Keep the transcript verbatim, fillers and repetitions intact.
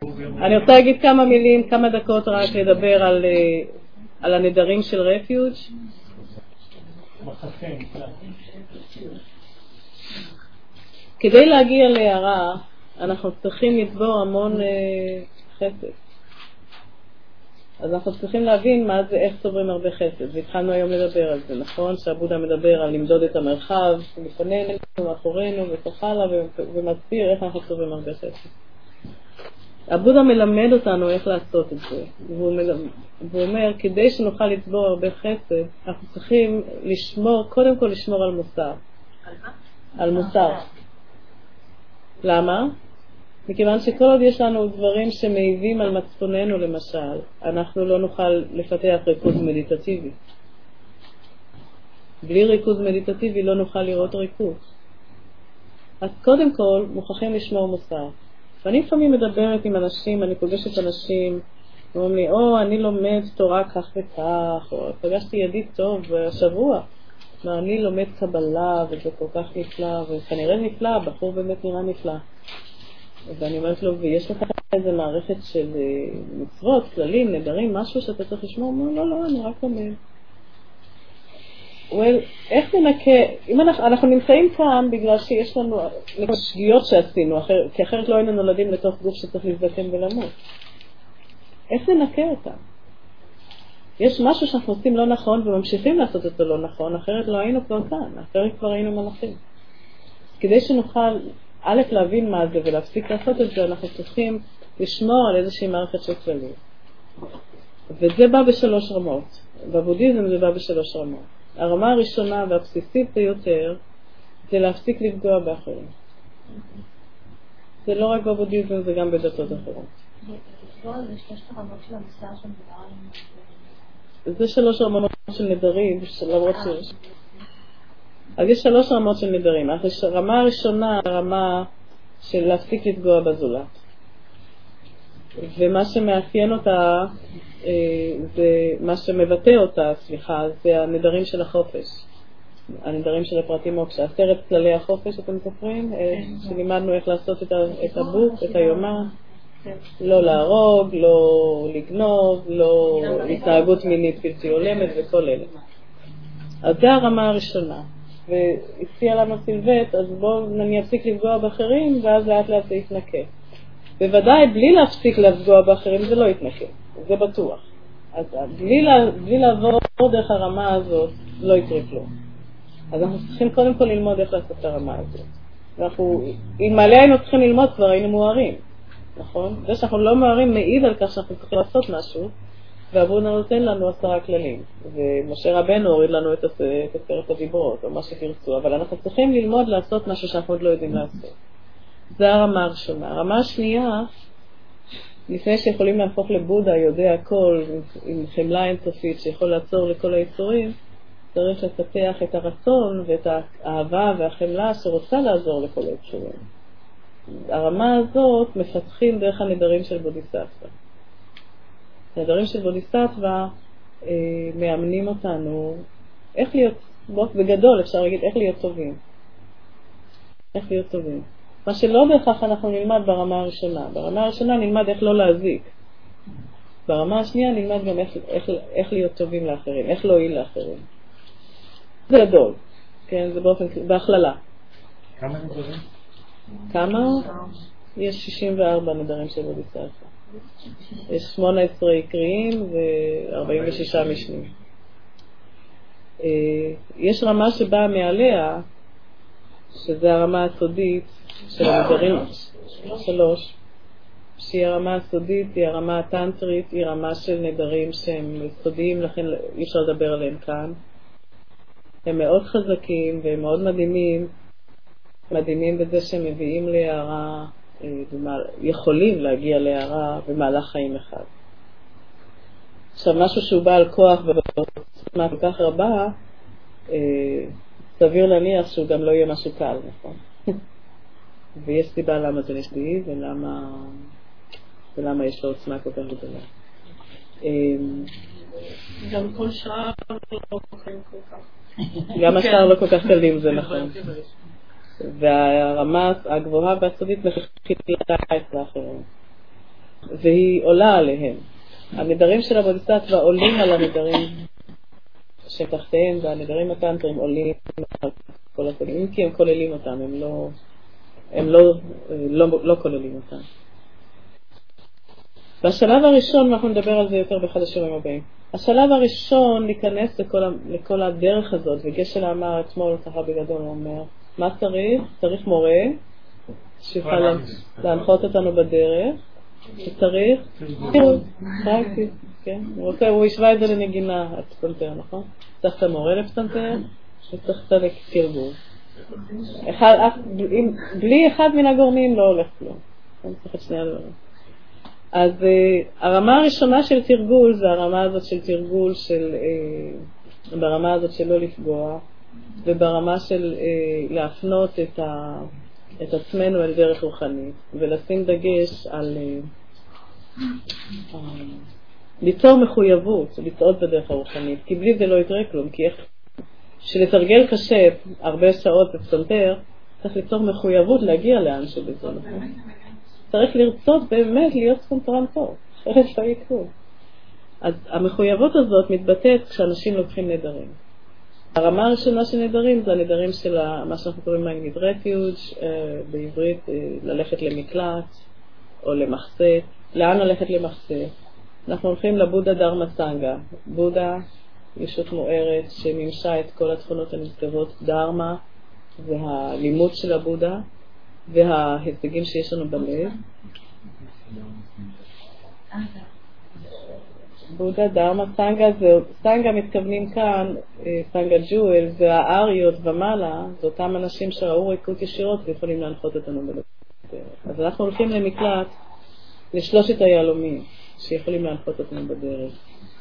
אני רוצה להגיד כמה מילים, כמה דקות רק לדבר על, על הנדרים של רפיוג'. כדי להגיע להערה, אנחנו צריכים לצבור המון חסד. אז אנחנו צריכים להבין מה זה, איך צוברים הרבה חסד. והתחלנו היום לדבר על זה, נכון? שהבודה מדבר על למדוד את המרחב, לפנינו, מאחורינו וכך הלאה, ומסביר איך אנחנו צוברים הרבה חסד. הבודה מלמד אותנו איך לעשות את זה. והוא, מלמד, והוא אומר, כדי שנוכל לצבור הרבה חסד, אנחנו צריכים לשמור, קודם כל לשמור על מוסר. על מה? על מוסר. למה? מכיוון שכל עוד יש לנו דברים שמעיבים על מצפוננו למשל, אנחנו לא נוכל לפתח ריכוז מדיטטיבי. בלי ריכוז מדיטטיבי לא נוכל לראות ריכוז. אז קודם כל מוכרחים לשמור מוסר. ואני לפעמים מדברת עם אנשים, אני פוגשת אנשים, ואומרים לי, או, אני לומד תורה כך וכך, או פגשתי ידיד טוב השבוע, מה, אני לומד קבלה וזה כל כך נפלא, וכנראה נפלא, הבחור באמת נראה נפלא. ואני אומרת לו, ויש לך איזה מערכת של מצוות, כללים, נדרים, משהו שאתה צריך לשמור? הוא אומר, לא, לא, אני רק לומד. well, איך ננקה, אם אנחנו, אנחנו נמצאים כאן בגלל שיש לנו שגיאות שעשינו, אחר, כי אחרת לא היינו נולדים לתוך גוף שצריך להזדקן ולמות. איך ננקה אותם? יש משהו שאנחנו עושים לא נכון וממשיכים לעשות אותו לא נכון, אחרת לא היינו כבר כאן, אחרת כבר היינו מלאכים. כדי שנוכל א' להבין מה זה ולהפסיק לעשות את זה, אנחנו צריכים לשמור על איזושהי מערכת של כללים. וזה בא בשלוש רמות. בבודהיזם זה בא בשלוש רמות. הרמה הראשונה והבסיסית ביותר זה להפסיק לפגוע באחרים. זה לא רק בבודהיזם, זה גם בדתות אחרות. זה שלוש הרמות של המוסר שמדבר עליהם. זה שלוש רמות של נדרים, למרות שיש. אז יש שלוש רמות של נדרים. הרמה הראשונה, הרמה של להפסיק לפגוע בזולת. ומה שמאפיין אותה, זה מה שמבטא אותה, סליחה, זה הנדרים של החופש. הנדרים של הפרטים מוקשה. עשרת כללי החופש, אתם זוכרים? שלימדנו איך לעשות את הבוק, את היומה. לא להרוג, לא לגנוב, לא התנהגות מינית בלתי הולמת וכל אלה. אז זה הרמה הראשונה. והציע לנו סילבט, אז בואו נפסיק לפגוע באחרים, ואז לאט לאט זה יתנקה. בוודאי, בלי להפסיק לפגוע באחרים, זה לא יתנקה, זה בטוח. אז בלי, לה, בלי לעבור דרך הרמה הזאת, לא יקרה כלום. אז אנחנו צריכים קודם כל ללמוד איך לעשות את הרמה הזאת. ואנחנו, אם מעלה היינו צריכים ללמוד, כבר היינו מוארים, נכון? זה שאנחנו לא מוארים מעיד על כך שאנחנו צריכים לעשות משהו, והבודה נותן לנו עשרה כללים. ומשה רבנו הוריד לנו את עשרת הדיברות, או מה שתרצו, אבל אנחנו צריכים ללמוד לעשות משהו שאנחנו עוד לא יודעים לעשות. זה הרמה הראשונה. הרמה השנייה, לפני שיכולים להפוך לבודה, יודע הכל, עם חמלה אינסופית שיכול לעצור לכל היצורים, צריך לפתח את הרצון ואת האהבה והחמלה שרוצה לעזור לכל היצורים. הרמה הזאת מפתחים דרך הנדרים של בודיסטווה. הנדרים של בודיסטווה אה, מאמנים אותנו איך להיות, בגדול אפשר להגיד איך להיות טובים. איך להיות טובים. מה שלא בהכרח אנחנו נלמד ברמה הראשונה. ברמה הראשונה נלמד איך לא להזיק. ברמה השנייה נלמד גם איך, איך, איך להיות טובים לאחרים, איך להועיל לאחרים. זה גדול, כן, זה באופן, בהכללה. כמה נדרים? כמה? יש שישים וארבע נדרים של בודיסטווה. יש שמונה עשרה עיקריים ו-ארבעים ושישה משנים. יש רמה שבאה מעליה, שזה הרמה הסודית של הנדרים, שלוש, שהיא הרמה הסודית, היא הרמה הטנטרית, היא רמה של נדרים שהם סודיים, לכן אי אפשר לדבר עליהם כאן. הם מאוד חזקים והם מאוד מדהימים, מדהימים בזה שהם מביאים להערה, יכולים להגיע להערה במהלך חיים אחד. עכשיו, משהו שהוא בעל כוח ובעוצמה כל כך רבה, סביר להניח שהוא גם לא יהיה משהו קל, נכון? ויש סיבה למה זה נשבי ולמה, ולמה יש לו עוצמה כל כך גדולה. גם כל שעה לא קוקרים כל כך. גם השאר לא כל כך קלים, זה נכון. והרמה הגבוהה והסודית מפחיתה את האחרים. והיא עולה עליהם. הנדרים של הבודהיסטווה עולים על הנדרים שתחתיהם, והנדרים הטנטרים עולים על כל הכלים, אם כי הם כוללים אותם, הם לא, הם לא, לא, לא כוללים אותם. בשלב הראשון, אנחנו נדבר על זה יותר באחד השיעורים הבאים, השלב הראשון להיכנס לכל, לכל הדרך הזאת, וגשל אמר אתמול ככה בגדול, הוא אומר, מה צריך? צריך מורה שיוכל להנחות אותנו בדרך, שצריך תראו, פרקטי, כן? הוא השווה את זה לנגינה, הפסנתר, נכון? צריך את המורה לפסנתר, וצריך את התרגול. בלי אחד מן הגורמים לא הולך כלום. אני צריך את שני הדברים. אז הרמה הראשונה של תרגול זה הרמה הזאת של תרגול של, ברמה הזאת של לא לפגוע, וברמה של להפנות את ה... את עצמנו אל דרך רוחנית, ולשים דגש על ליצור מחויבות, לצעוד בדרך הרוחנית, כי בלי זה לא יקרה כלום, כי איך שלתרגל קשה הרבה שעות בפסנתר, צריך ליצור מחויבות להגיע לאן שבזה, נכון? צריך לרצות באמת להיות פסנתרן טוב, אחרת לא יקרו. אז המחויבות הזאת מתבטאת כשאנשים לוקחים נדרים. הרמה הראשונה של נדרים זה הנדרים של מה שאנחנו קוראים magnet refuge, בעברית ללכת למקלט או למחסה. לאן ללכת למחסה? אנחנו הולכים לבודה דרמה סנגה. בודה, ישות מוארת שמימשה את כל התכונות הנשגבות. דרמה זה הלימוד של הבודה וההישגים שיש לנו בלב. בודה, דרמה, סנגה, זה, סנגה מתכוונים כאן, סנגה ג'ואל, זה האריות ומעלה, זה אותם אנשים שראו ריקות ישירות ויכולים להנחות אותנו בדרך. אז אנחנו הולכים למקלט לשלושת היהלומים שיכולים להנחות אותנו בדרך.